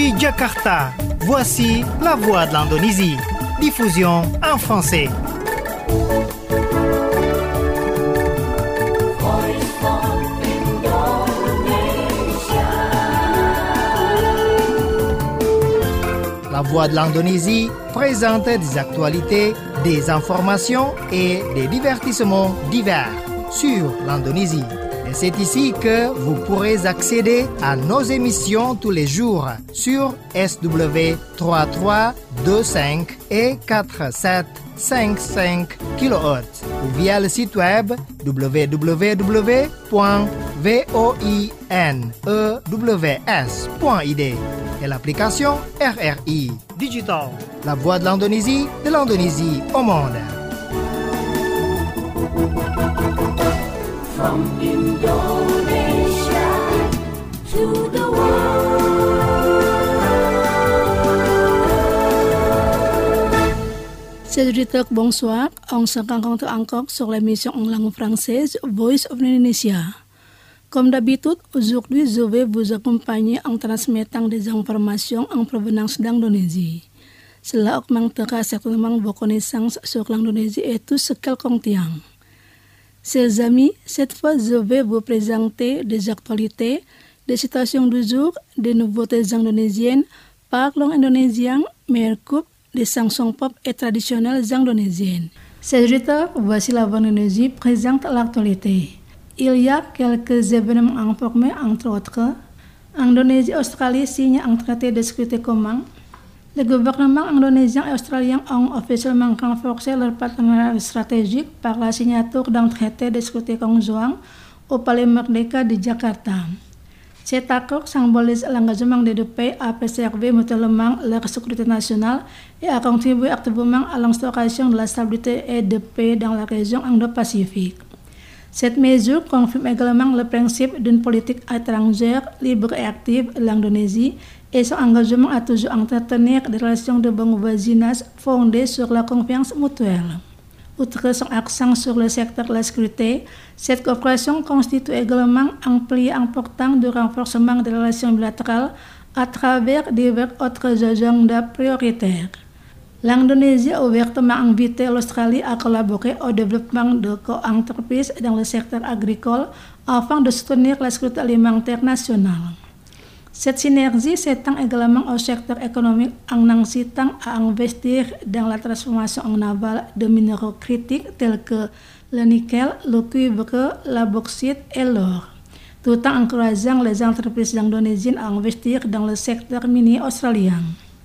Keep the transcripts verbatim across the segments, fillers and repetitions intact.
Depuis Jakarta, voici la voix de l'Indonésie. Diffusion en français. La voix de l'Indonésie présente des actualités, des informations et des divertissements divers sur l'Indonésie. Et c'est ici que vous pourrez accéder à nos émissions tous les jours sur S W trois trois deux cinq et quatre sept cinq cinq kilohertz ou via le site web w w w point voinews point i d et l'application R R I Digital, la voix de l'Indonésie, de l'Indonésie au monde. From Indonesia to the world. Chers auditeurs, bonsoir. On se rencontre encore sur l'émission en langue française Voice of Indonesia. Comme d'habitude, aujourd'hui, je vais vous accompagner en transmettant des informations en provenance d'Indonésie. Cela augmentera certainement vos connaissances sur l'Indonésie et tout ce qu'elle contient. Chers amis, cette fois, je vais vous présenter des actualités, des citations du jour, des nouveautés indonésiennes, parlons indonésien, meilleure coupe, des chansons pop et traditionnelles indonésiennes. Chers auditeurs, voici la voix d'Indonésie présente l'actualité. Il y a quelques événements informés, entre autres. Indonésie et Australie signent un traité de sécurité commun. Les gouvernements indonésien et australien ont officiellement renforcé leur partenariat stratégique par la signature d'un traité de sécurité conjoint au Palais Merdeka de Jakarta. Cet accord symbolise l'engagement des deux pays à préserver mutuellement leur sécurité nationale et à contribuer activement à l'instauration de la stabilité et de paix dans la région Indo-Pacifique. Cette mesure confirme également le principe d'une politique étrangère libre et active de l'Indonésie et son engagement à toujours entretenir des relations de bon voisinage fondées sur la confiance mutuelle. Outre son accent sur le secteur de la sécurité, cette coopération constitue également un pilier important du renforcement des relations bilatérales à travers divers autres agendas prioritaires. L'Indonésie a ouvertement invité l'Australie à collaborer au développement de co-entreprises dans le secteur agricole afin de soutenir la sécurité alimentaire nationale. Cette synergie s'étend également au secteur économique en incitant à investir dans la transformation en aval de minéraux critiques tels que le nickel, le cuivre, la bauxite et l'or, tout en encourageant les entreprises indonésiennes à investir dans le secteur minier australien.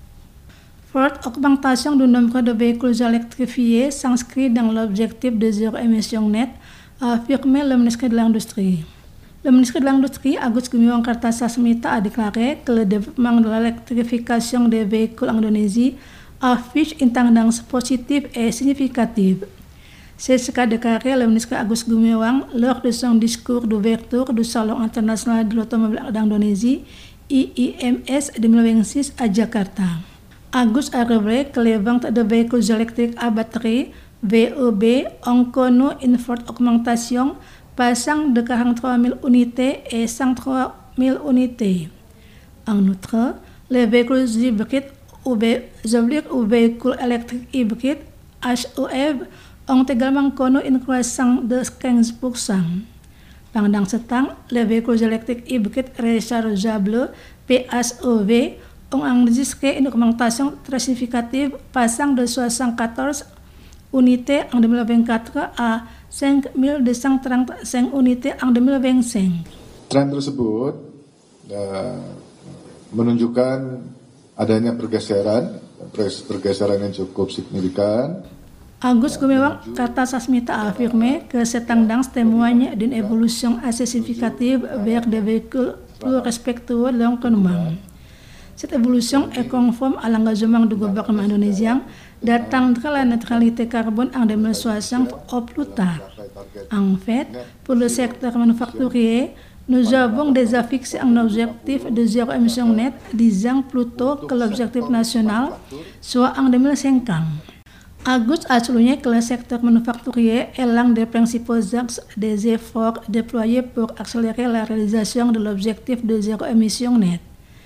Forte augmentation du nombre de véhicules électrifiés s'inscrit dans l'objectif de zéro émission nette, a affirmé le ministre de l'Industrie. Le ministre de l'Industrie, Agus Gumiwang Kartasasmita, a déclaré que le développement de l'électrification des véhicules en Indonésie affiche une tendance positive et significative. C'est ce qu'a déclaré le ministre Agus Gumiwang lors de son discours d'ouverture du Salon international de l'automobile d'Indonésie, I I M S deux mille vingt-six, à Jakarta. Agus a révélé que les ventes de véhicules électriques à batterie, V E B, ont connu une forte augmentation, passant de quarante-trois mille unités et cent trois mille unités. En outre, les véhicules hybrides ou, ou véhicules électriques hybrides, H E V, ont également connu une croissance de quinze pour cent. Pendant ce temps, les véhicules électriques hybrides rechargeables, P H E V, ont enregistré une augmentation très significative, passant de soixante-quatorze unités en deux mille vingt-quatre à cinq mille deux cent trente-cinq unités en deux mille vingt-cinq. Tren tersebut uh, menunjukkan adanya pergeseran, pergeseran yang cukup signifikan. Agus Gumiwang Kartasasmita a affirmé que cette tendance témoigne d'une évolution assez significative vers des véhicules plus respectueux de l'environnement. Cette évolution est conforme à l'engagement du gouvernement indonésien d'atteindre la neutralité carbone en deux mille soixante au plus tard. En fait, pour le secteur manufacturier, nous avons déjà fixé un objectif de zéro émission nette dix ans plus tôt que l'objectif national, soit en deux mille cinquante. Agus a souligné que le secteur manufacturier est l'un des principaux axes des efforts déployés pour accélérer la réalisation de l'objectif de zéro émission nette.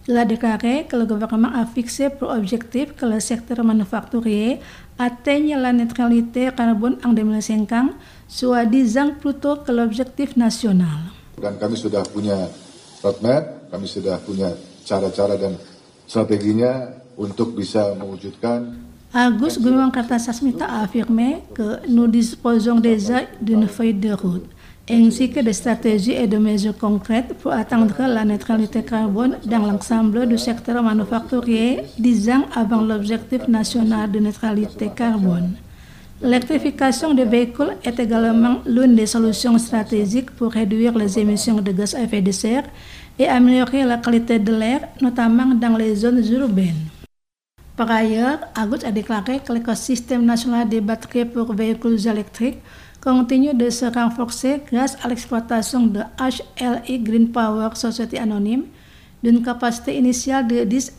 Il a déclaré que le gouvernement a fixé pour objectif que le secteur manufacturier atteigne la neutralité carbone en deux mille cinquante, soit dix ans plus tôt que l'objectif national. Dan kami sudah punya roadmap, kami sudah punya cara-cara dan strateginya untuk bisa mewujudkan. Agus Gumiwang Kartasasmita a affirmé que nous disposons déjà d'une feuille de route, ainsi que des stratégies et de mesures concrètes pour atteindre la neutralité carbone dans l'ensemble du secteur manufacturier dix ans avant l'objectif national de neutralité carbone. L'électrification des véhicules est également l'une des solutions stratégiques pour réduire les émissions de gaz à effet de serre et améliorer la qualité de l'air, notamment dans les zones urbaines. Par ailleurs, Agus a déclaré que l'écosystème national des batteries pour véhicules électriques continue de se renforcer grâce à l'exploitation de H L I Green Power Society Anonyme d'une capacité initiale de dix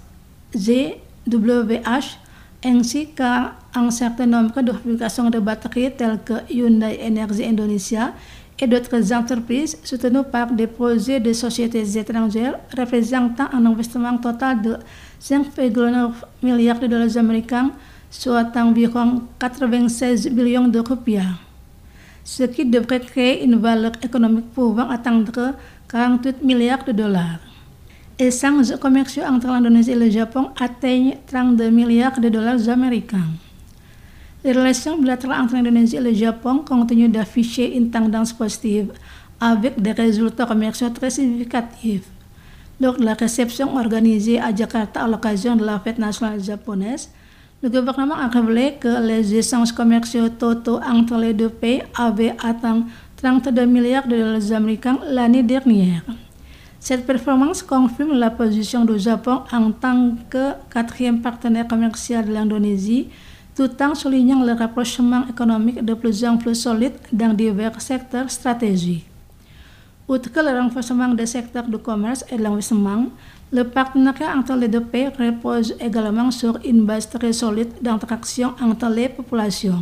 gigawatts ainsi qu'à un certain nombre de fabrications de batteries telles que Hyundai Energy Indonesia et d'autres entreprises soutenues par des projets de sociétés étrangères représentant un investissement total de cinq virgule neuf milliards de dollars américains, soit environ quatre-vingt-seize millions de rupiah, ce qui devrait créer une valeur économique pouvant atteindre quarante-huit milliards de dollars. Les échanges commerciaux entre l'Indonésie et le Japon atteignent trente-deux milliards de dollars américains. Les relations bilatérales entre l'Indonésie et le Japon continuent d'afficher une tendance positive, avec des résultats commerciaux très significatifs. Lors de la réception organisée à Jakarta à l'occasion de la fête nationale japonaise, le gouvernement a révélé que les échanges commerciaux totaux entre les deux pays avaient atteint trente-deux milliards de dollars américains l'année dernière. Cette performance confirme la position du Japon en tant que quatrième partenaire commercial de l'Indonésie, tout en soulignant le rapprochement économique de plus en plus solide dans divers secteurs stratégiques. Outre que le renforcement des secteurs du commerce et de l'investissement, le partenariat entre les deux pays repose également sur une base très solide d'interaction entre les populations.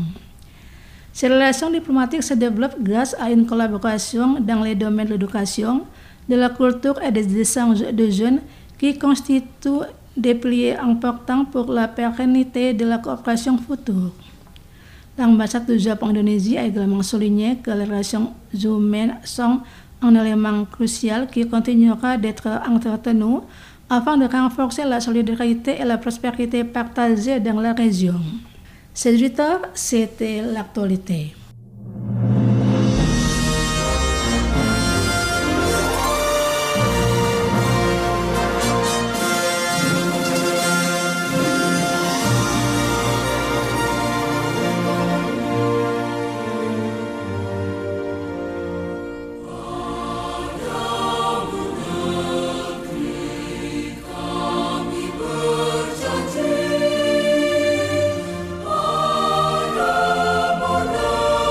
Ces relations diplomatiques se développent grâce à une collaboration dans les domaines de l'éducation, de la culture et des échanges de jeunes qui constituent des piliers importants pour la pérennité de la coopération future. L'ambassade du Japon en Indonésie a également souligné que les relations humaines sont un élément crucial qui continuera d'être entretenu afin de renforcer la solidarité et la prospérité partagée dans la région. C'est huit heures, c'était l'actualité. Berjanji pada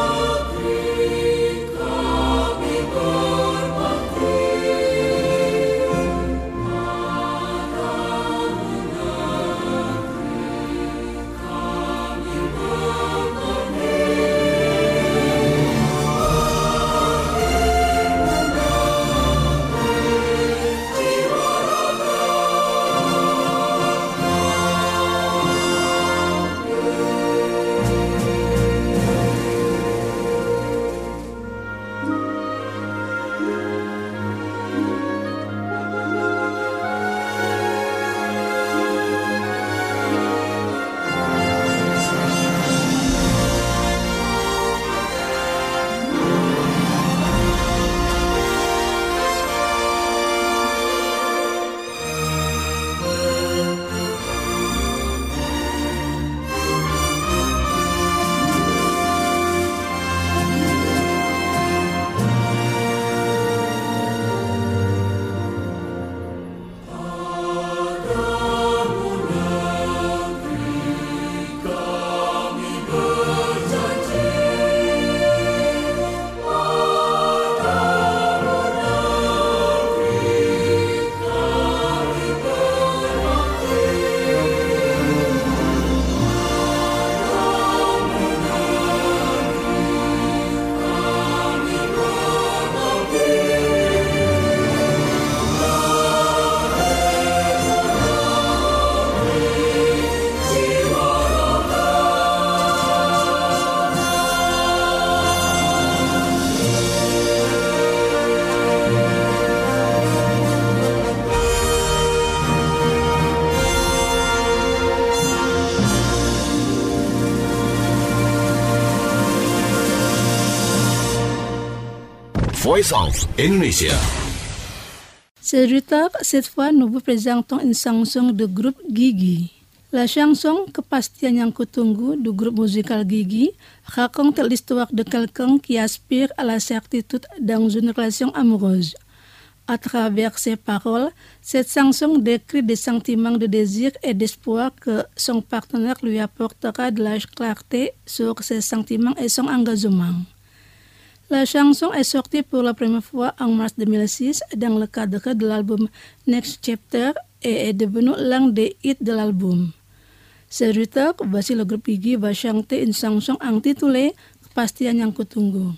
Voice of Indonesia. Ce retard, cette fois, nous vous présentons une chanson de groupe Gigi. La chanson Kepastian yang kutunggu du groupe musical Gigi raconte l'histoire de quelqu'un qui aspire à la certitude dans une relation amoureuse. À travers ses paroles, cette chanson décrit des sentiments de désir et d'espoir que son partenaire lui apportera de la clarté sur ses sentiments et son engagement. La chanson est sortie pour la première fois en mars deux mille six dans le cadre de l'album Next Chapter et est devenue l'un des hits de l'album. Ce retard, voici le groupe Gigi va chanter une chanson intitulée Kepastian yang kutunggu.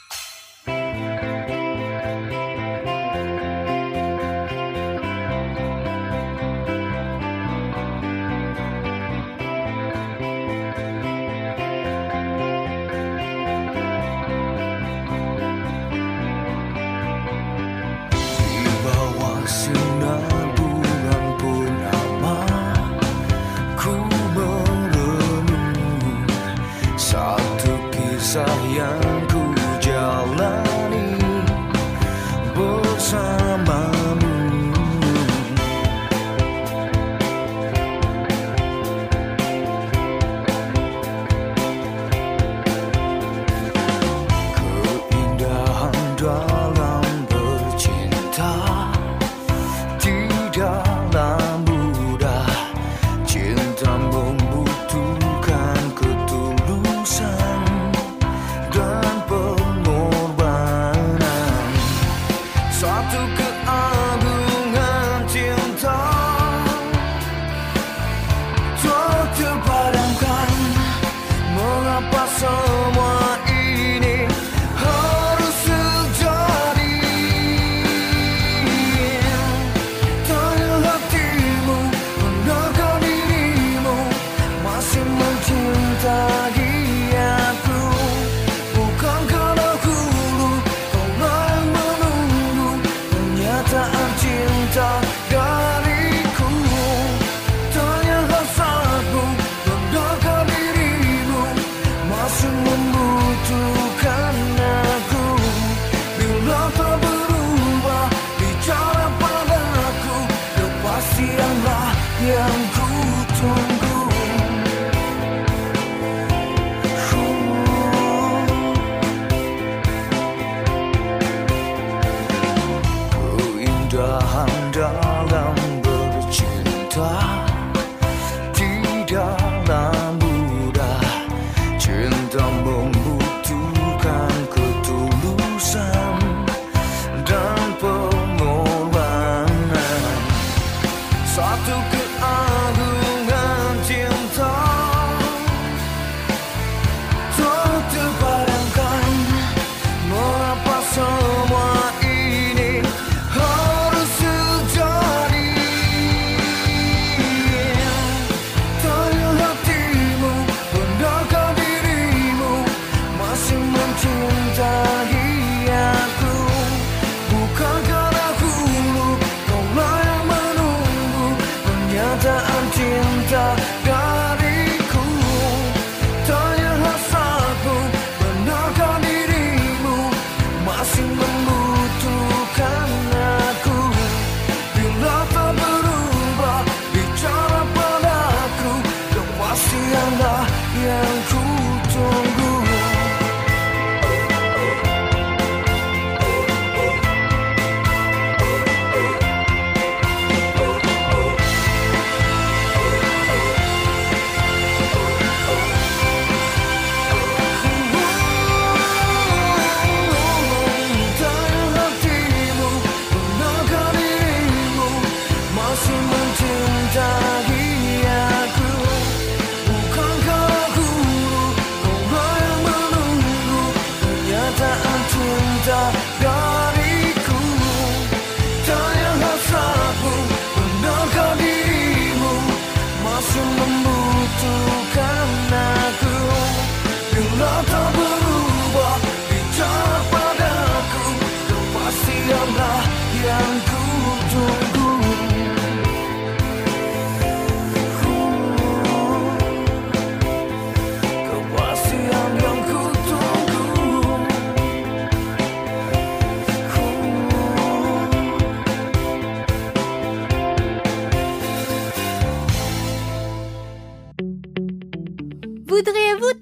Yang ku jalani bersamamu, keindahan dalam bercinta tidaklah mudah, cinta membutuhkan ketulusan dan pengorbanan. Satu keagungan cinta tak terpadamkan. Mengapa semua ini harus terjadi? Tanya hatimu, benarkah dirimu masih mencintai aku? Bukankah dahulu kau yang menunggu kenyataan cinta dariku? Tanya hasratmu, benarkah dirimu masih membutuhkan aku? Bila tak berubah bicara padaku, kepastianlah yang ku tunggu. Keindahan dalam bercinta tidaklah mudah, cinta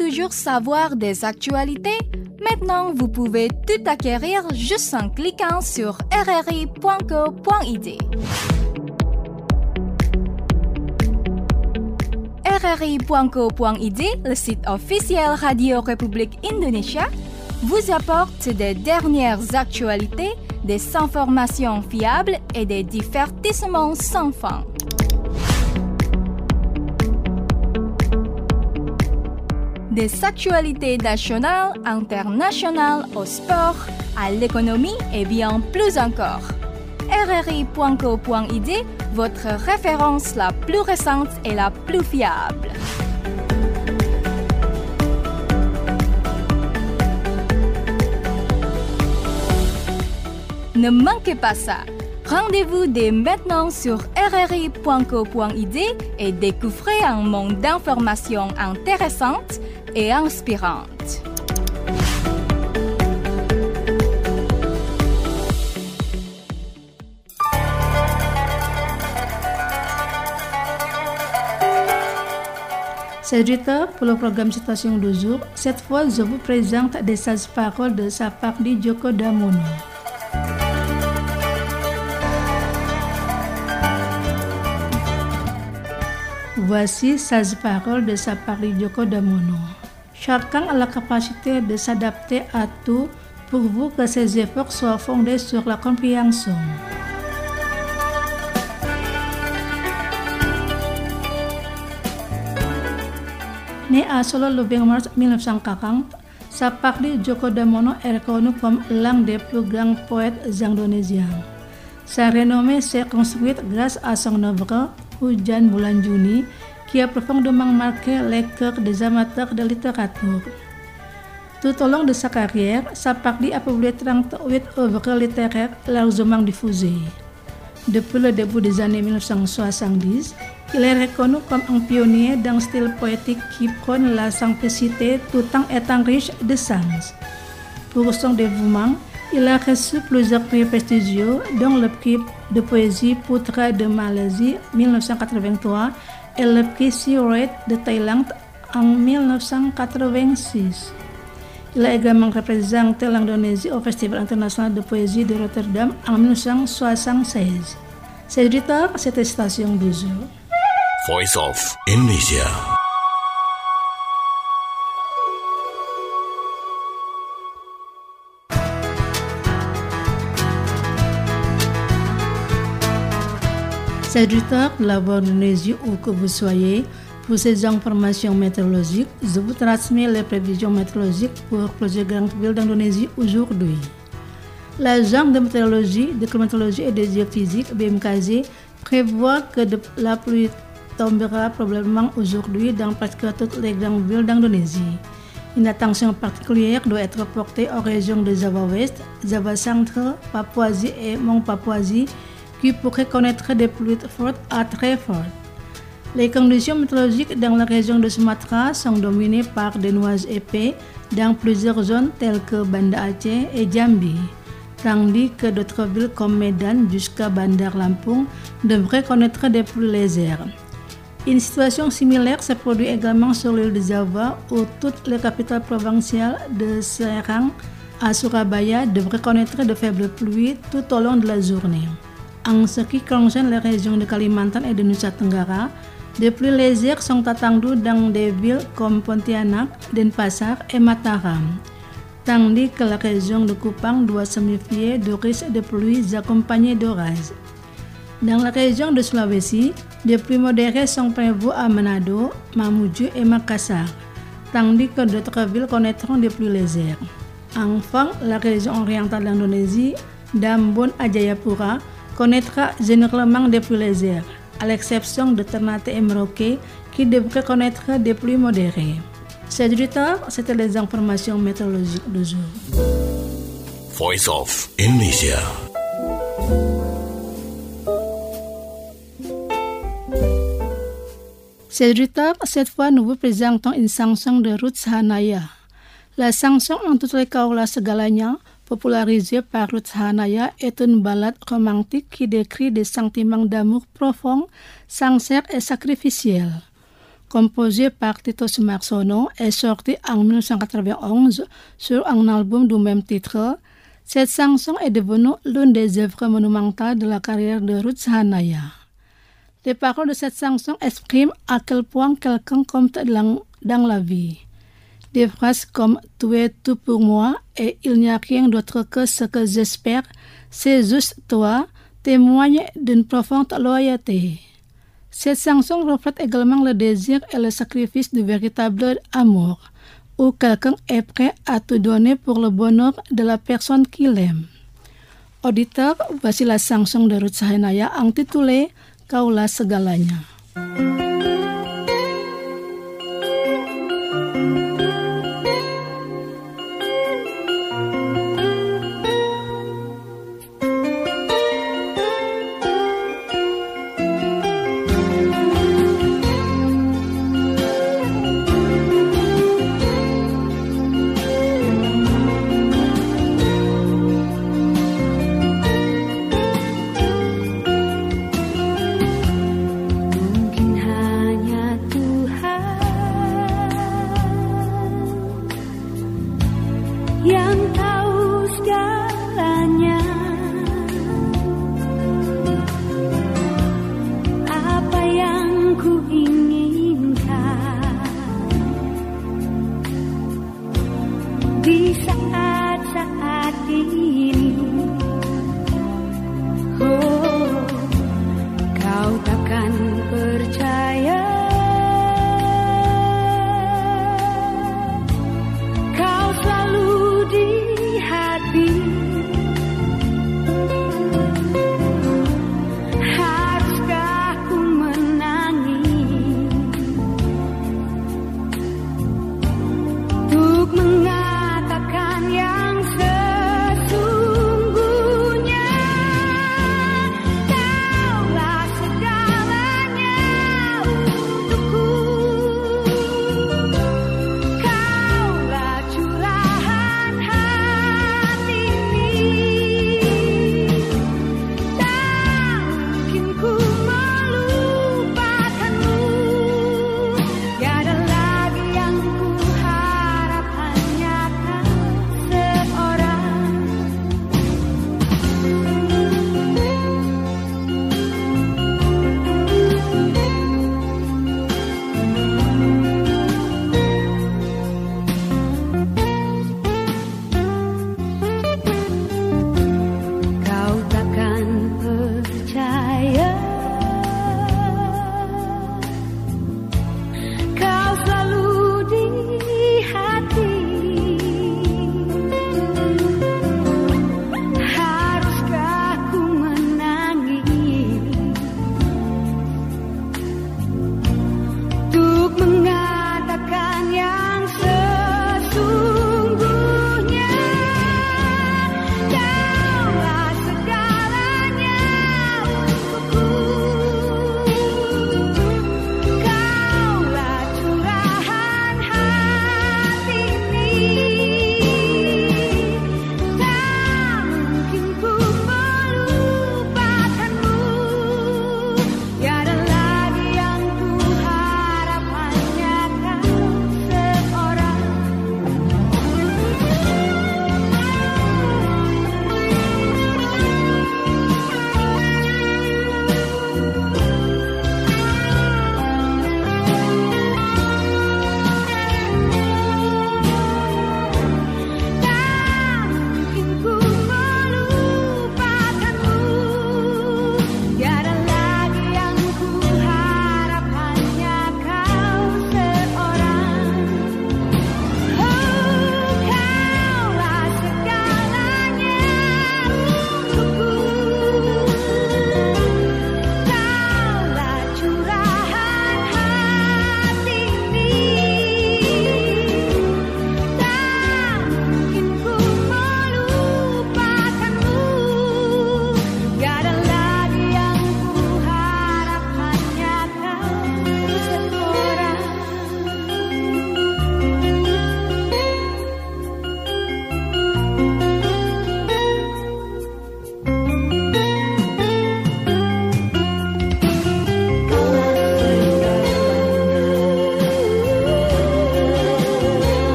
toujours savoir des actualités? Maintenant, vous pouvez tout acquérir juste en cliquant sur r r i point co point i d. r r i point co point i d, le site officiel Radio République Indonésia, vous apporte des dernières actualités, des informations fiables et des divertissements sans fin. Des actualités nationales, internationales, au sport, à l'économie et bien plus encore. r r i point co point i d, votre référence la plus récente et la plus fiable. Ne manquez pas ça. Rendez-vous dès maintenant sur r r i point co point i d et découvrez un monde d'informations intéressantes et inspirantes. C'est Rita pour le programme Citation du jour. Cette fois, je vous présente des sages paroles de Sapardi Djoko Damono. Voici sages paroles de Sapardi Djoko Damono. Chacun a la capacité de s'adapter à tout pourvu que ses efforts soient fondés sur la compréhension. Né à Solo le vingt mars mille neuf cent quarante, Sapardi Djoko Damono est reconnu comme l'un des plus grands poètes indonésiens. Sa renommée s'est construite grâce à son œuvre Hujan Bulan Juni, qui a profondément marqué les cœurs des amateurs de littérature. Tout au long de sa carrière, Sapardi a publié trente-huit œuvres littéraires largement diffusées. Depuis le début des années mille neuf cent soixante-dix, il est reconnu comme un pionnier d'un style poétique qui prône la simplicité tout en étant riche de sens. Pour son dévouement, il a reçu plusieurs prix prestigieux, dont le prix de poésie Putra de Malaisie mille neuf cent quatre-vingt-trois et le prix Siroet de Thaïlande en mille neuf cent quatre-vingt-six. Il a également représenté l'Indonésie au Festival international de poésie de Rotterdam en mille neuf cent soixante-seize. C'est Rita, cette station du jour. Voice of Indonesia. Serviteurs de la voix d'Indonésie où que vous soyez, pour ces informations météorologiques, je vous transmets les prévisions météorologiques pour plusieurs grandes villes d'Indonésie aujourd'hui. L'agence de météorologie, de climatologie et de géophysique B M K Z prévoit que de la pluie tombera probablement aujourd'hui dans presque toutes les grandes villes d'Indonésie. Une attention particulière doit être portée aux régions de Java Ouest, Java Centre, Papouasie et Mont-Papouasie qui pourraient connaître des pluies fortes à très fortes. Les conditions météorologiques dans la région de Sumatra sont dominées par des nuages épais dans plusieurs zones telles que Banda Aceh et Jambi, tandis que d'autres villes comme Medan jusqu'à Bandar Lampung devraient connaître des pluies légères. Une situation similaire se produit également sur l'île de Java où toutes les capitales provinciales de Serang à Surabaya devraient connaître de faibles pluies tout au long de la journée. En ce qui concerne les régions de Kalimantan et de Nusa Tenggara, des pluies légères sont attendues dans des villes comme Pontianak, Denpasar et Mataram, tandis que la région de Kupang doit se méfier de risques de pluies accompagnées d'orages. Dans la région de Sulawesi, des pluies modérées sont prévues à Manado, Mamuju et Makassar, tandis que d'autres villes connaîtront des pluies légères. Enfin, la région orientale d'Indonésie, d'Ambon à Jayapura, connaîtra généralement des pluies légères, à l'exception de Ternate et Merauke qui devraient connaître des pluies modérées. C'est du retard, c'était les informations météorologiques du jour. Voice of Indonesia. C'est du retard, cette fois nous vous présentons une chanson de Ruth Sahanaya. La chanson En toutes les kaulah segalanya, popularisée par Ruth Sahanaya, est une ballade romantique qui décrit des sentiments d'amour profond, sincères et sacrificiels. composé par Tito Sumarsono, est sorti en dix-neuf cent quatre-vingt-onze sur un album du même titre. Cette chanson est devenue l'une des œuvres monumentales de la carrière de Ruth Sahanaya. Les paroles de cette chanson expriment à quel point quelqu'un compte dans, dans la vie. Des phrases comme « Tu es tout pour moi » et « Il n'y a rien d'autre que ce que j'espère, c'est juste toi » témoignent d'une profonde loyauté. Cette chanson reflète également le désir et le sacrifice du véritable amour, où quelqu'un est prêt à tout donner pour le bonheur de la personne qu'il aime. Auditeur, voici la chanson de Ruth Sahanaya intitulée Kaulah Segalanya.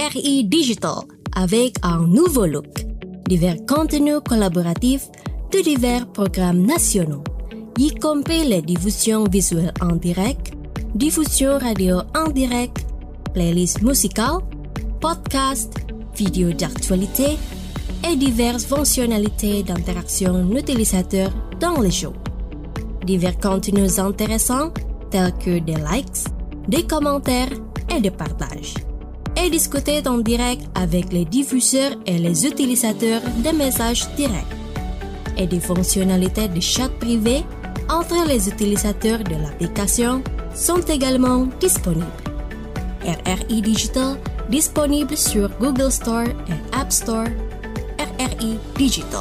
R I Digital avec un nouveau look, divers contenus collaboratifs de divers programmes nationaux, y compris les diffusions visuelles en direct, diffusion radio en direct, playlists musicales, podcasts, vidéos d'actualité et diverses fonctionnalités d'interaction utilisateur dans les shows. Divers contenus intéressants tels que des likes, des commentaires et des partages. Et discuter en direct avec les diffuseurs et les utilisateurs des messages directs. Et des fonctionnalités de chat privé entre les utilisateurs de l'application sont également disponibles. R R I Digital disponible sur Google Store et App Store. R R I Digital.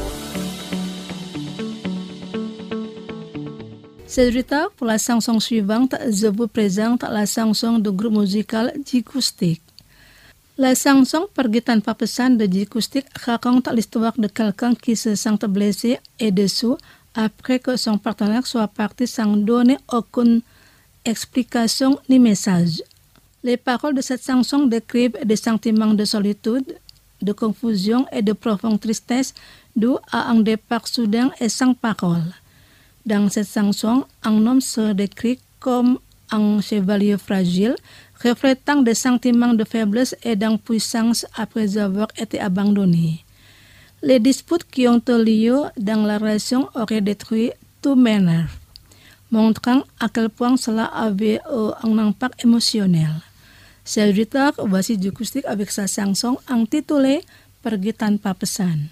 C'est Rita, pour la chanson suivante, je vous présente la chanson du groupe musical J-Acoustic. La chanson Pergi Tanpa Pesan de J-Acoustic raconte l'histoire de quelqu'un qui se sent blessé et déçu après que son partenaire soit parti sans donner aucune explication ni message. Les paroles de cette chanson décrivent des sentiments de solitude, de confusion et de profonde tristesse dû à un départ soudain et sans parole. Dans cette chanson, un homme se décrit comme un chevalier fragile, reflétant des sentiments de faiblesse et d'impuissance après avoir été abandonné. Les disputes qui ont eu lieu dans la relation auraient détruit tous mes nerfs, montrant à quel point cela avait euh, un impact émotionnel. C'est Rita, voici J-Acoustic avec sa chanson intitulée Pergi Tanpa Pesan.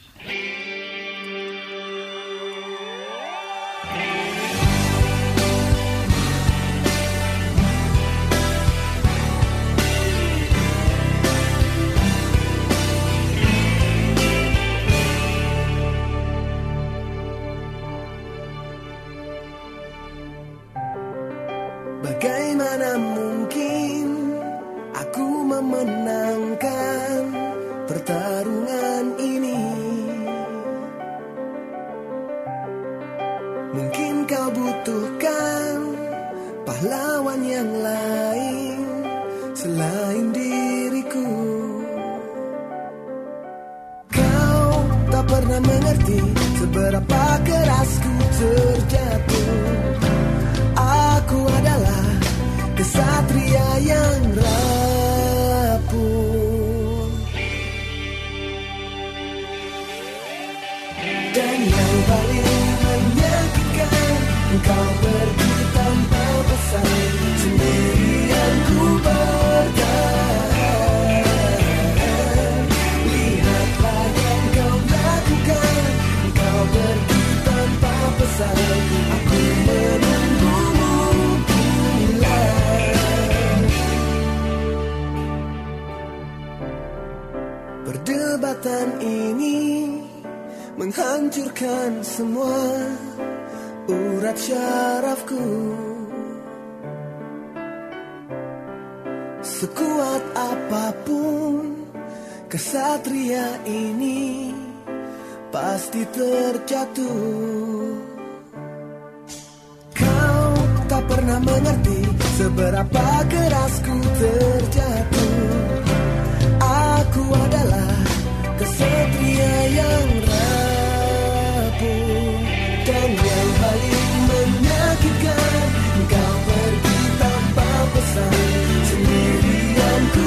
Bagaimana mungkin aku memenangkan pertarungan ini? Mungkin kau butuhkan pahlawan yang lain selain diriku. Kau tak pernah mengerti seberapa keras ku terjatuh. Aku adalah kesatria yang rapuh, dan yang paling menyakitkan, engkau pergi tanpa pesan, sendirian ku bertahan. Lihatlah yang kau lakukan, engkau pergi tanpa pesan, aku menunggu. Perdebatan ini menghancurkan semua urat syarafku. Sekuat apapun kesatria ini pasti terjatuh. Kau tak pernah mengerti seberapa keras ku terjatuh. Aku adalah kesatria yang rapuh, dan yang paling menyakitkan, engkau pergi tanpa pesan, sendirian ku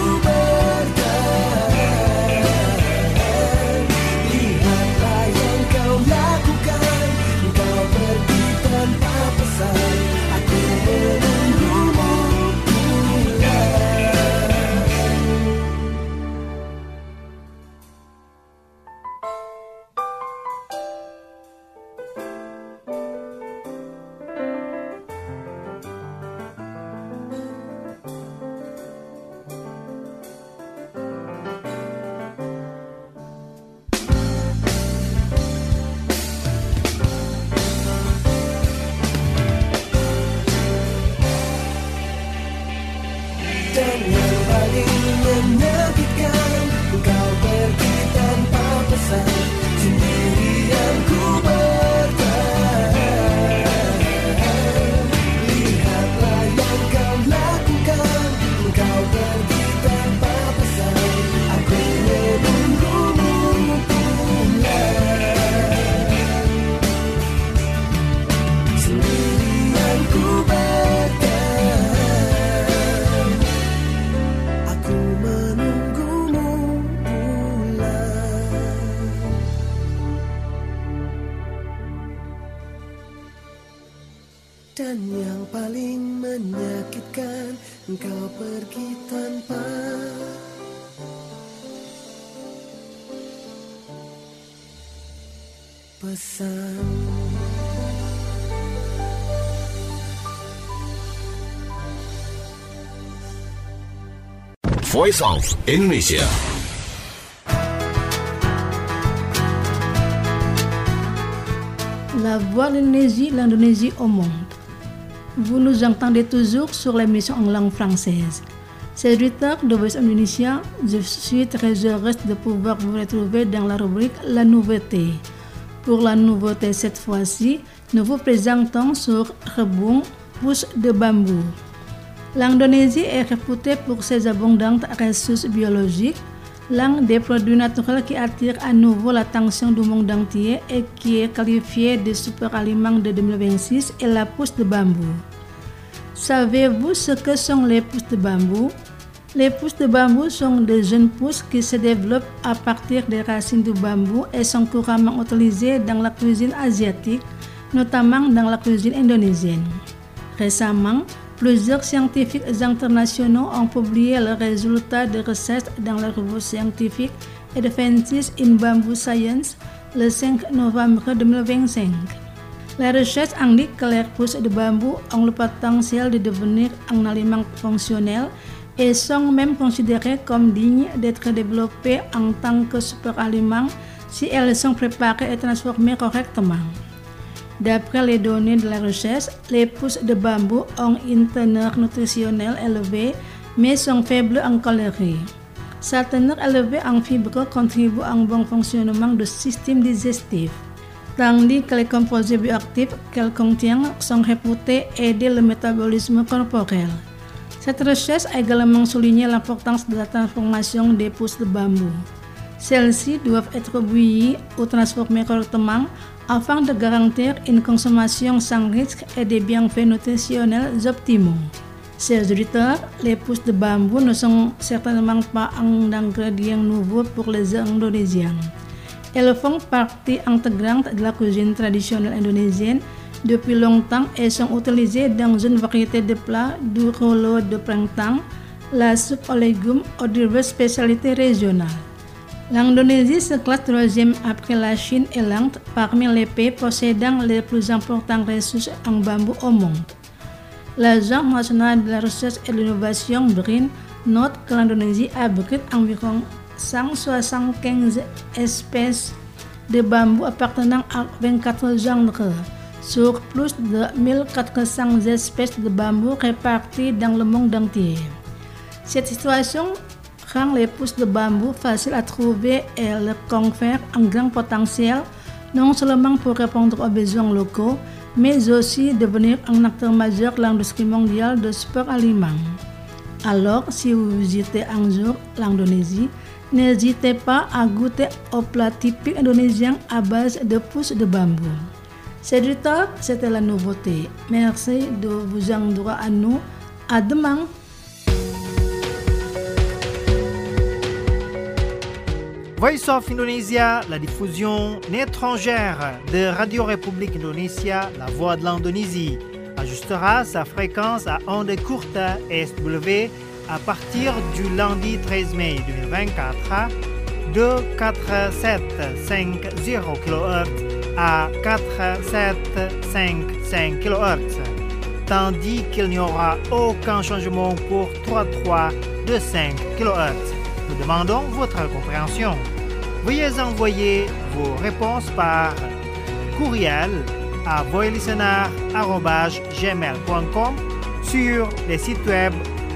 bertahan. Lihatlah yang kau lakukan, engkau pergi tanpa pesan, aku menunggumu. Dan yang paling menyakitkan, engkau pergi tanpa pesan. Voice of Indonesia. La voix de l'Indonésie, l'Indonésie au monde. Vous nous entendez toujours sur l'émission en langue française. C'est Rita de Voice of Indonesia. Je suis très heureuse de pouvoir vous retrouver dans la rubrique La Nouveauté. Pour la nouveauté cette fois-ci, nous vous présentons sur Rebung, pousse de bambou. L'Indonésie est réputée pour ses abondantes ressources biologiques, l'un des produits naturels qui attire à nouveau l'attention du monde entier et qui est qualifié de super-aliment de deux mille vingt-six est la pousse de bambou. Savez-vous ce que sont les pousses de bambou? Les pousses de bambou sont des jeunes pousses qui se développent à partir des racines du bambou et sont couramment utilisées dans la cuisine asiatique, notamment dans la cuisine indonésienne. Récemment, plusieurs scientifiques internationaux ont publié leurs résultats de recherche dans la revue scientifique Advances in Bamboo Science le cinq novembre deux mille vingt-cinq. La recherche indique que les pousses de bambou ont le potentiel de devenir un aliment fonctionnel et sont même considérées comme dignes d'être développées en tant que super-aliments si elles sont préparées et transformées correctement. D'après les données de la recherche, les pousses de bambou ont une teneur nutritionnelle élevée mais sont faibles en calories. Sa teneur élevée en fibres contribue à un bon fonctionnement du système digestif, tandis que les composés bioactifs qu'elle contient sont réputés aider le métabolisme corporel. Cette recherche a également souligné l'importance de la transformation des pousses de bambou. Celles-ci doivent être bouillies ou transformées correctement afin de garantir une consommation sans risque et des bienfaits nutritionnels optimaux. Chers auditeurs, les pousses de bambou ne sont certainement pas un ingrédient nouveau pour les Indonésiens. Elles font partie intégrante de la cuisine traditionnelle indonésienne depuis longtemps et sont utilisées dans une variété de plats, du rouleau de printemps, la soupe aux légumes ou diverses spécialités régionales. L'Indonésie se classe troisième après la Chine et l'Inde parmi les pays possédant les plus importantes ressources en bambou au monde. L'Agence nationale de la recherche et de l'innovation B R I N note que l'Indonésie abrite environ cent soixante-quinze espèces de bambou appartenant à vingt-quatre genres, sur plus de mille quatre cents espèces de bambou réparties dans le monde entier. Cette situation rend les pousses de bambou faciles à trouver et leur confère un grand potentiel, non seulement pour répondre aux besoins locaux, mais aussi devenir un acteur majeur de l'industrie mondiale de super-aliments. Alors, si vous visitez un jour l'Indonésie, n'hésitez pas à goûter aux plats typiques indonésiens à base de pousses de bambou. C'est du top, c'était la nouveauté. Merci de vous en droit à nous. À demain! Voice of Indonesia, la diffusion étrangère de Radio République Indonésia, la voix de l'Indonésie, ajustera sa fréquence à ondes courtes S W à partir du lundi treize mai deux mille vingt-quatre de quatre mille sept cent cinquante kilohertz à quatre mille sept cent cinquante-cinq kilohertz, tandis qu'il n'y aura aucun changement pour trois mille trois cents de cinq kilohertz. Nous demandons votre compréhension. Veuillez envoyer vos réponses par courriel à voilistener arobase gmail point com sur les sites web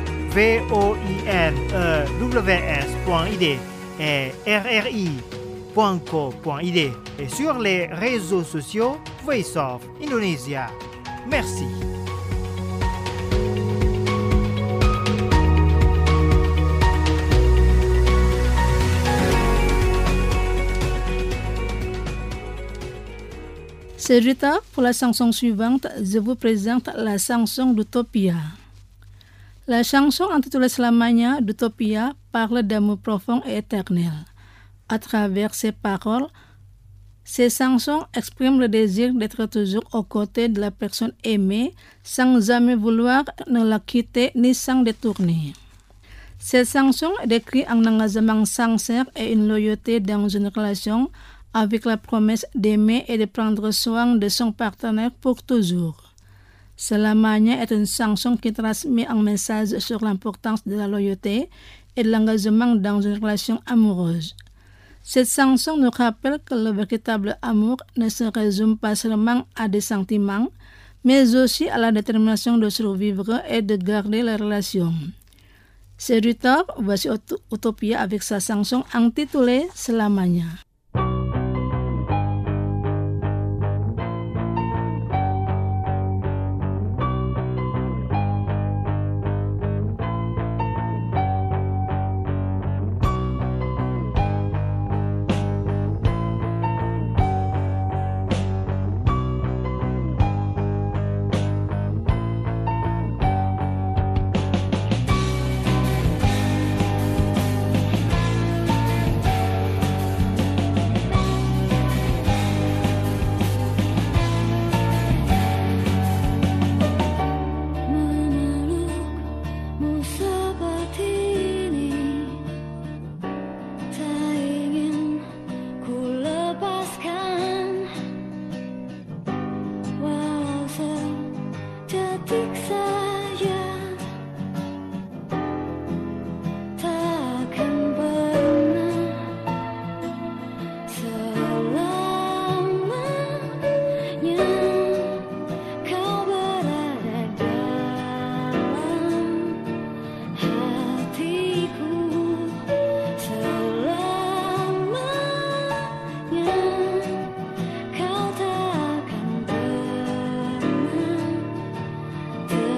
voinews point I D et r r i point co point I D et sur les réseaux sociaux Voice of Indonesia. Merci. C'est Rita. Pour la chanson suivante, je vous présente la chanson d'Utopia. La chanson intitulée Selamanya d'Utopia parle d'amour profond et éternel. À travers ses paroles, Ces chansons expriment le désir d'être toujours aux côtés de la personne aimée sans jamais vouloir ne la quitter ni s'en détourner. Cette chanson décrit un engagement sincère et une loyauté dans une relation avec la promesse d'aimer et de prendre soin de son partenaire pour toujours. Selamanya est une chanson qui transmet un message sur l'importance de la loyauté et de l'engagement dans une relation amoureuse. Cette chanson nous rappelle que le véritable amour ne se résume pas seulement à des sentiments, mais aussi à la détermination de survivre et de garder la relation. Séducteur, voici Utopia avec sa chanson intitulée Selamanya. Kau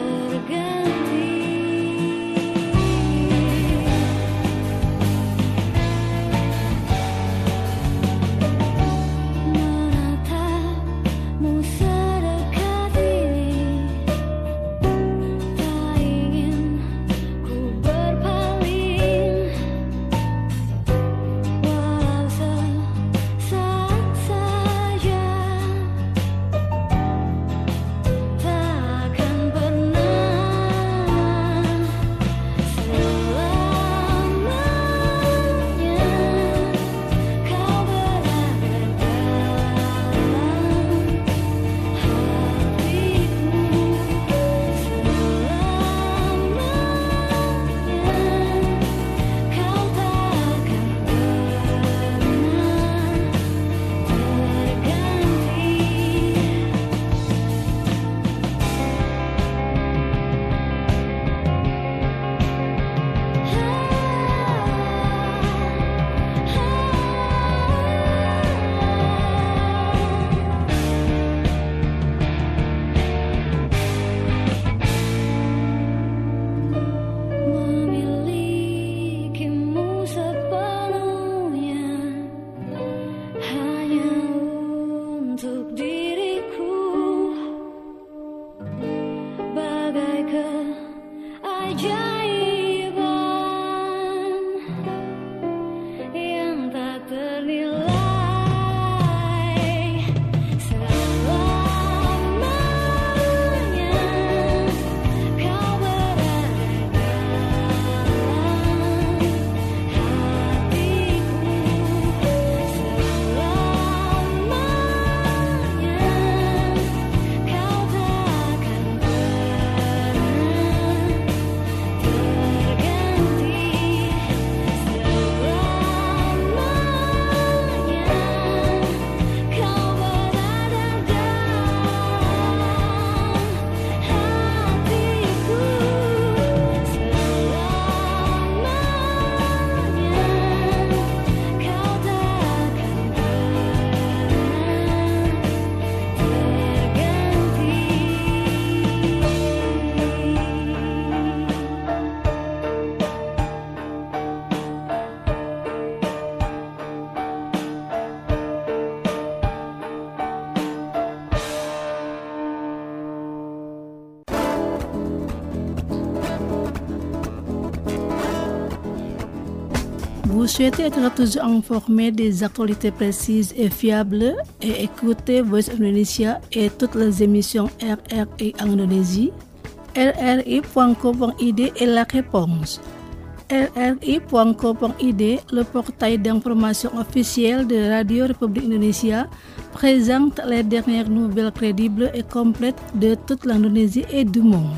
Vous souhaitez être toujours informé des actualités précises et fiables et écouter Voice of Indonesia et toutes les émissions R R I Indonésie? R R I point co point I D est la réponse. R R I point co point I D, le portail d'information officiel de Radio République Indonésia, présente les dernières nouvelles crédibles et complètes de toute l'Indonésie et du monde.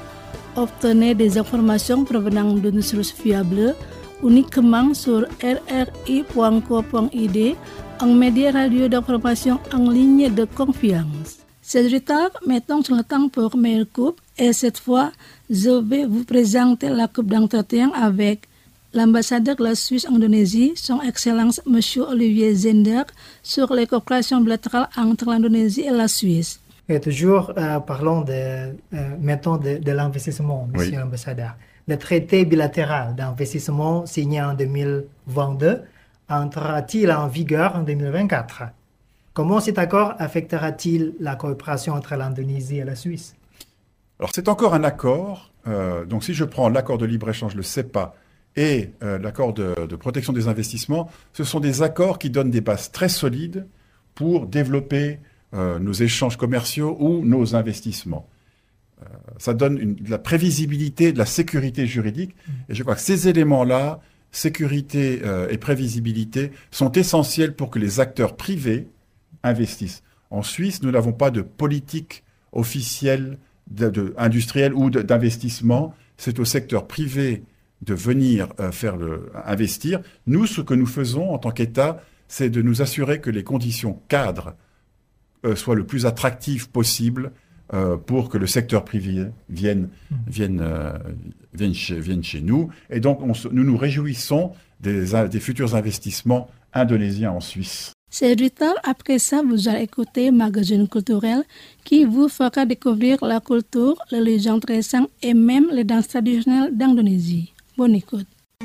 Obtenez des informations provenant d'une source fiable uniquement sur R R I point co point I D, un média radio d'information en ligne de confiance. C'est du retard, mettons sur le temps pour meilleure coupe et cette fois, je vais vous présenter la coupe d'entretien avec l'ambassadeur de la Suisse en Indonésie, son Excellence M. Olivier Zender, sur les coopérations bilatérales entre l'Indonésie et la Suisse. Et toujours, euh, parlons de, euh, mettons de, de l'investissement, M. Oui. l'ambassadeur. Le traité bilatéral d'investissement signé en deux mille vingt-deux entrera-t-il en vigueur en deux mille vingt-quatre? Comment cet accord affectera-t-il la coopération entre l'Indonésie et la Suisse? Alors c'est encore un accord, euh, donc si je prends l'accord de libre-échange, le C E P A, et euh, l'accord de, de protection des investissements, ce sont des accords qui donnent des bases très solides pour développer euh, nos échanges commerciaux ou nos investissements. Euh, ça donne une, de la prévisibilité, de la sécurité juridique, et je crois que ces éléments-là, sécurité euh, et prévisibilité, sont essentiels pour que les acteurs privés investissent. En Suisse, nous n'avons pas de politique officielle de, de, industrielle ou de, d'investissement. C'est au secteur privé de venir euh, faire le, investir. Nous, ce que nous faisons en tant qu'État, c'est de nous assurer que les conditions cadres euh, soient le plus attractives possible euh, pour que le secteur privé vienne, vienne, euh, vienne, chez, vienne chez nous. Et donc, on se, nous nous réjouissons des, des futurs investissements indonésiens en Suisse. C'est du temps, après ça, vous allez écouter Magazine culturel qui vous fera découvrir la culture, les légendes récentes et même les danses traditionnelles d'Indonésie. Bonne écoute.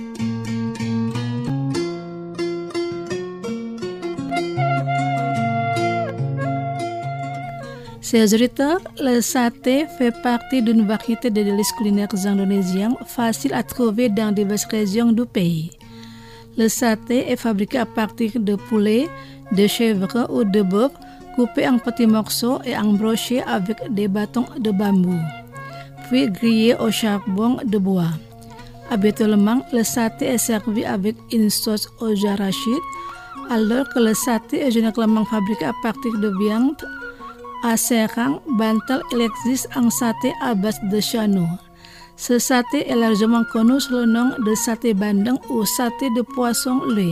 Chers auditeurs, le saté fait partie d'une variété de délices culinaires indonésiens faciles à trouver dans diverses régions du pays. Le saté est fabriqué à partir de poulet, de chèvre ou de bœuf coupés en petits morceaux et embrochés avec des bâtons de bambou, puis grillés au charbon de bois. Habituellement, le saté est servi avec une sauce au arachide, alors que le saté est généralement fabriqué à partir de viande. À Serang, Bantal, il existe un saté à base de chano. Ce saté est largement connu sous le nom de saté bandeng ou saté de poisson lait.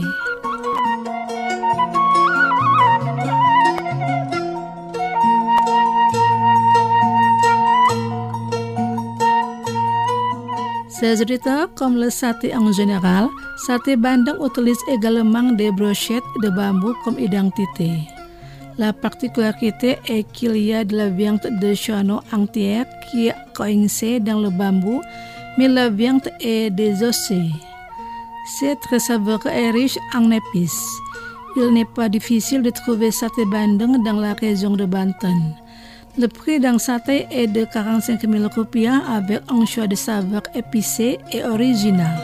Ces auditeurs, comme le saté en général, saté bandeng utilise également des brochettes de bambou comme identité. La particularité est qu'il y a de la viande de chano entière qui est coincée dans le bambou, mais la viande est désossée. C'est très savoureux et riche en épices. Il n'est pas difficile de trouver saté bandeng dans la région de Banten. Le prix d'un saté est de quarante-cinq mille rupiah avec un choix de saveurs épicées et original.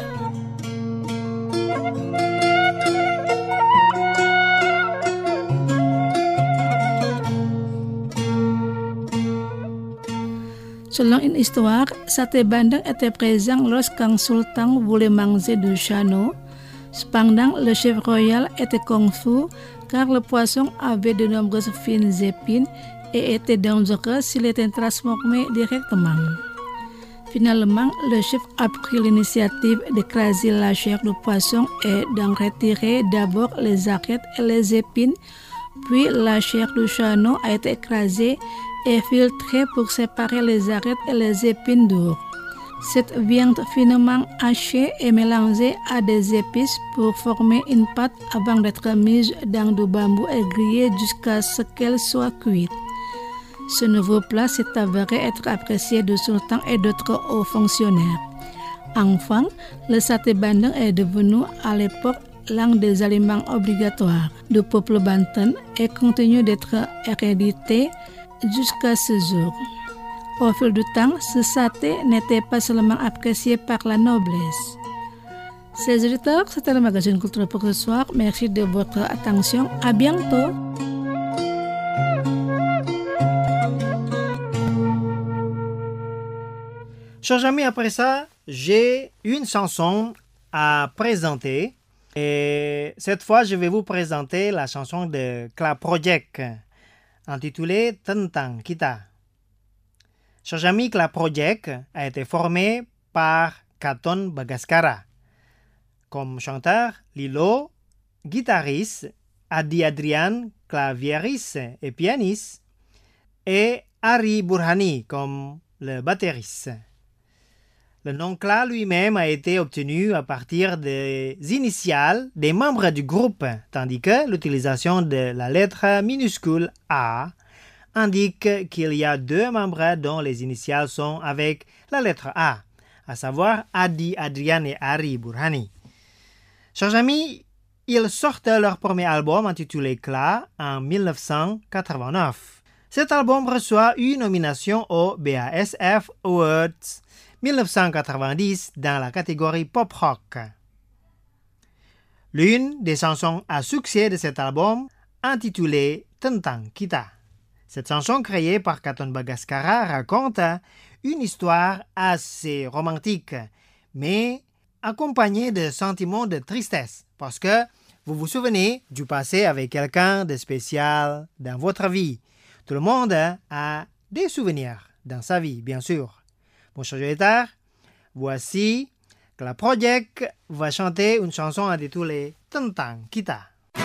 Selon une histoire, saté bandeng était présent lorsqu'un sultan voulait manger du chano. Cependant, le chef royal était confus car le poisson avait de nombreuses fines épines et était dangereux s'il était transformé directement. Finalement, le chef a pris l'initiative d'écraser la chair du poisson et d'en retirer d'abord les arêtes et les épines, puis la chair du chano a été écrasée et filtrée pour séparer les arêtes et les épines dures. Cette viande finement hachée est mélangée à des épices pour former une pâte avant d'être mise dans du bambou et grillée jusqu'à ce qu'elle soit cuite. Ce nouveau plat s'est avéré être apprécié du sultan et d'autres hauts fonctionnaires. Enfin, le saté bandeng est devenu à l'époque l'un des aliments obligatoires du peuple Banten et continue d'être hérédité jusqu'à ce jour. Au fil du temps, ce saté n'était pas seulement apprécié par la noblesse. Chers auditeurs, c'était le magazine culturel pour ce soir. Merci de votre attention. À bientôt. Chers amis, après ça, j'ai une chanson à présenter. Et cette fois, je vais vous présenter la chanson de Club Project, intitulée Tentang Kita. Chers amis, Club Project a été formé par Katon Bagaskara. Comme chanteur, Lilo, guitariste, Adi Adrian, clavieriste et pianiste, et Ari Burhani comme le batteriste. Le nom Kla lui-même a été obtenu à partir des initiales des membres du groupe, tandis que l'utilisation de la lettre minuscule A indique qu'il y a deux membres dont les initiales sont avec la lettre A, à savoir Adi Adrian et Ari Burhani. Chers amis, ils sortent leur premier album intitulé Kla en dix-neuf cent quatre-vingt-neuf. Cet album reçoit une nomination au B A S F Awards dix-neuf cent quatre-vingt-dix dans la catégorie pop rock. L'une des chansons à succès de cet album, intitulée Tentang Kita. Cette chanson créée par Katon Bagaskara raconte une histoire assez romantique, mais accompagnée de sentiments de tristesse, parce que vous vous souvenez du passé avec quelqu'un de spécial dans votre vie. Tout le monde a des souvenirs dans sa vie, bien sûr. Mon cher auditeurs, voici que la Project va chanter une chanson intitulée Tentang Kita.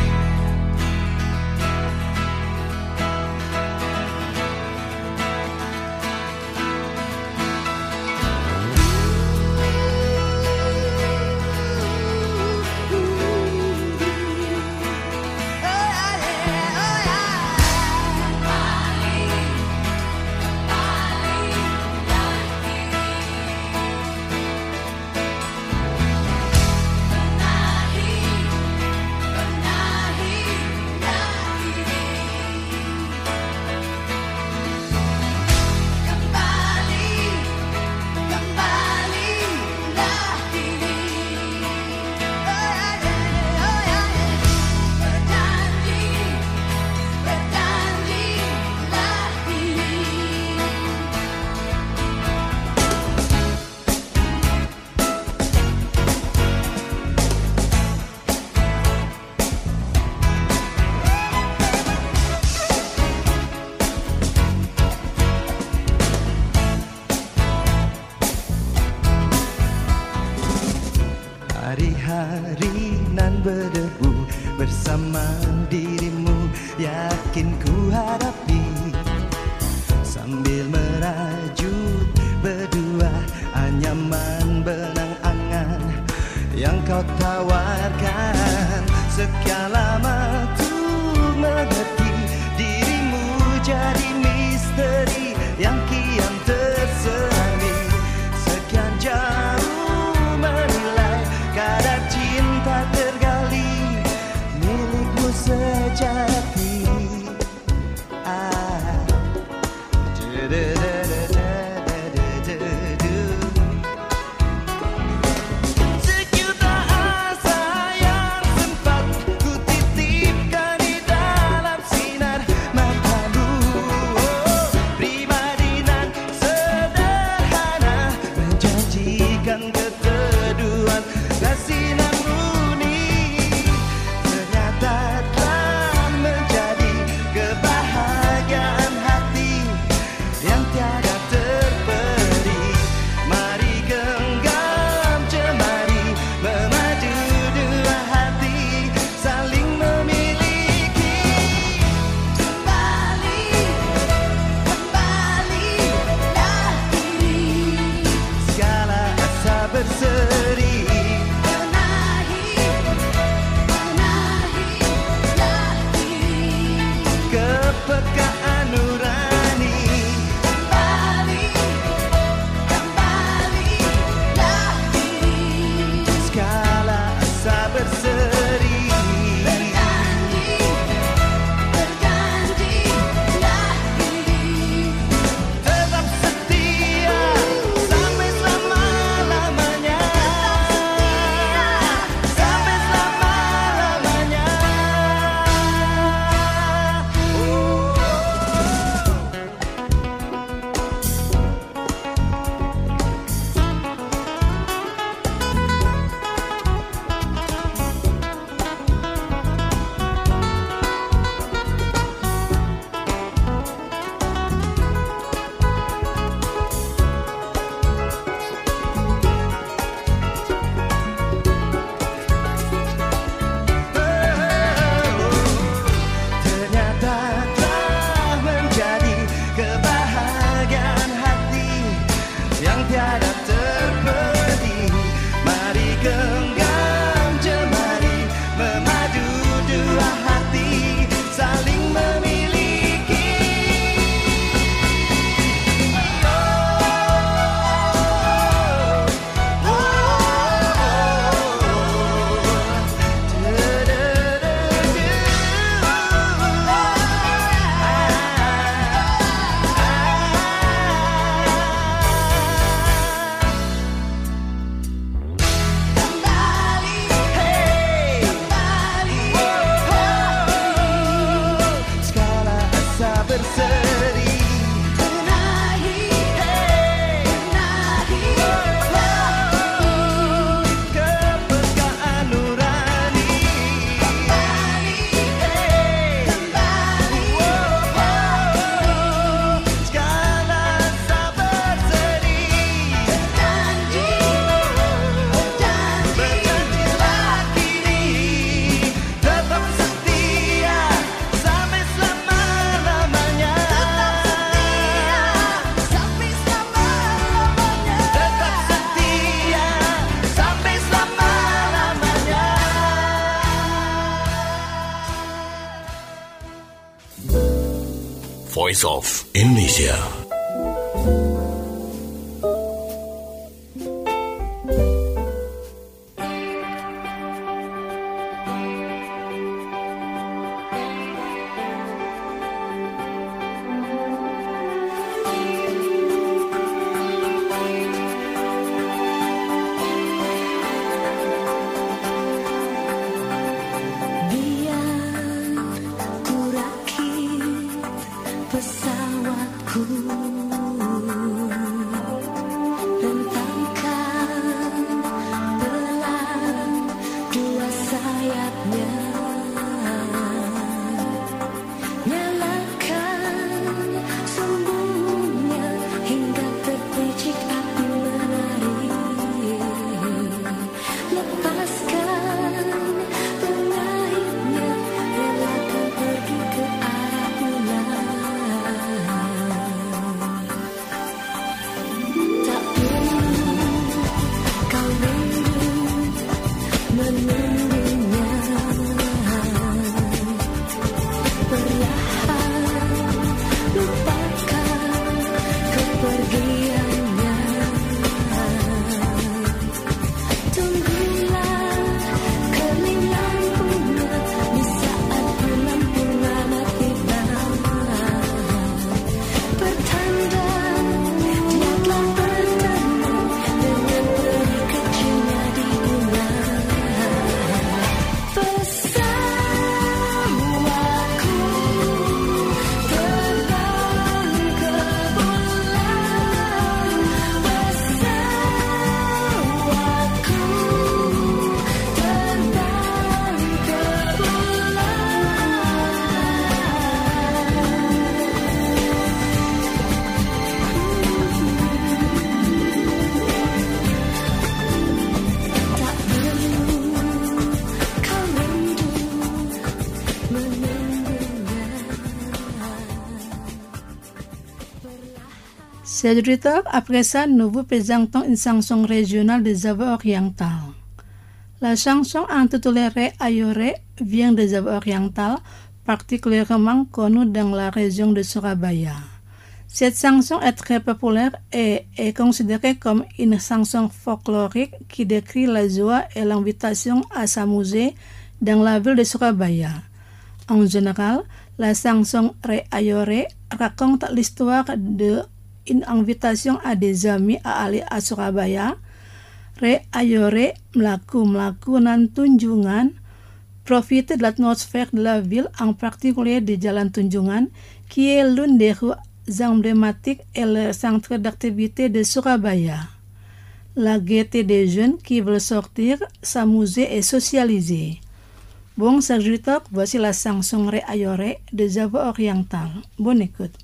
Hari-hari nan berdebu bersama dirimu, yakin ku hadapi sambil merajut berdua anyaman benang angan yang kau tawarkan. Sekian lama tuh mengerti dirimu jadi misteri yang kian terserami. Sekian jauh menilai kadar cinta tergali milikmu sejati. Ah, sejuta asa yang sempat ku titip rasa berseri. Benahi, hey, benahi, oh, kepekaan nurani. Kembali, hey, kembali, oh, oh, segala rasa berseri. Berjanji, berjanji, berjanjilah kini tetap setia sampai selama-lamanya. Sampai selama-lamanya. Tetap setia sampai selama-lamanya. Voice of Indonesia. Biar ku rakit pesawatku, rentangkan pelan dua sayapnya, nyalakan sumbunya hingga terpercik api menari. Lepaskan pengaitnya, relakan pergi ke arah bulan. Tak perlu kau rindu menunggunya, perlahan lupakan kepergiannya. Tunggulah kerling lampunya di saat bulan purnama tiba, pertanda dia telah bertemu dengan peri kecilnya di bulan. Pesawatku terbang ke bulan, pesawatku terbang ke tak perlu kau rindu menunggunya. Cet auditeur apprécia nouveau présentant une chanson régionale des Aveux orientales. La chanson intitulée Re Ayore vient des Aveux orientales, particulièrement connue dans la région de Surabaya. Cette chanson est très populaire et est considérée comme une chanson folklorique qui décrit la joie et l'invitation à s'amuser dans la ville de Surabaya. En général, la chanson Re Ayore raconte l'histoire de une invitation à des amis à aller à Surabaya. Re Ayore melaku-melaku nan Tunjungan, profite de l'atmosphère de la ville, en particulier de Jalan Tunjungan, qui est l'une des rues emblématiques et le centre d'activité de Surabaya. La gaieté des jeunes qui veulent sortir, s'amuser et socialiser. Bon, serviteur, voici la chanson Re Ayore des Aveux orientales. Bonne écoute.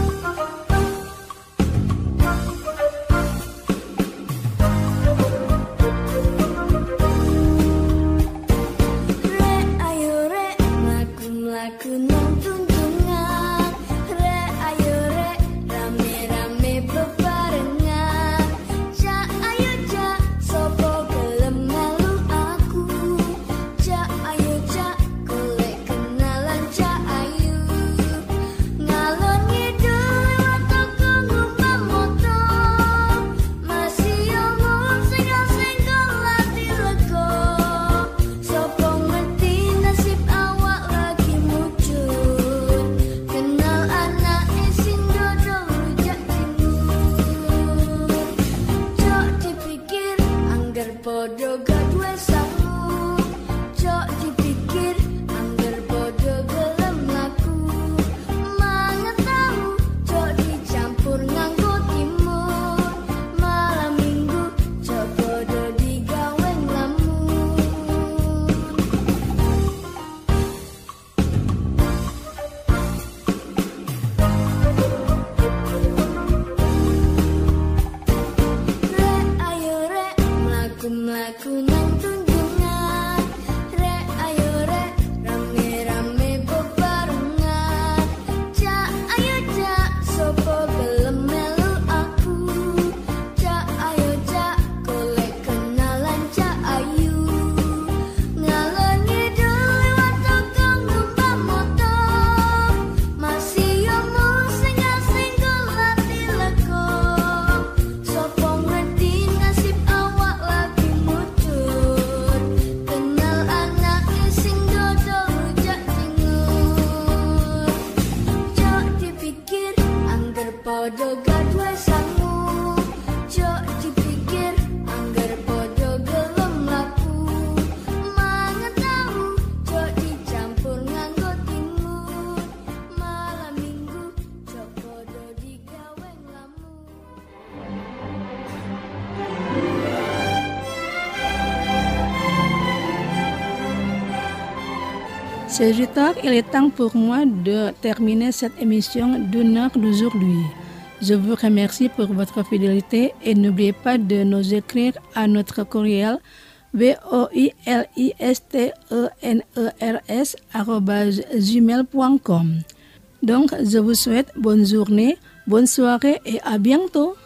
Re ayore mlaku-mlaku nang Tunjungan, re ayore rame-rame bebarengan. Ja ayo ja sopo gelem melu aku, ja ayo ja golek kenalan ja ayu. Ngalor podo gadwe sangu, jok dipikir anggar podo gelem laku. Mangan tahu, jok dicampur nganggo timun. Malam minggu, jok podo digawe nglamu. C'est du tard, il est temps pour moi de terminer cette émission d'une heure d'aujourd'hui. Je vous remercie pour votre fidélité et n'oubliez pas de nous écrire à notre courriel v o i l i s t e n e r s arobase gmail point com. Donc, je vous souhaite bonne journée, bonne soirée et à bientôt.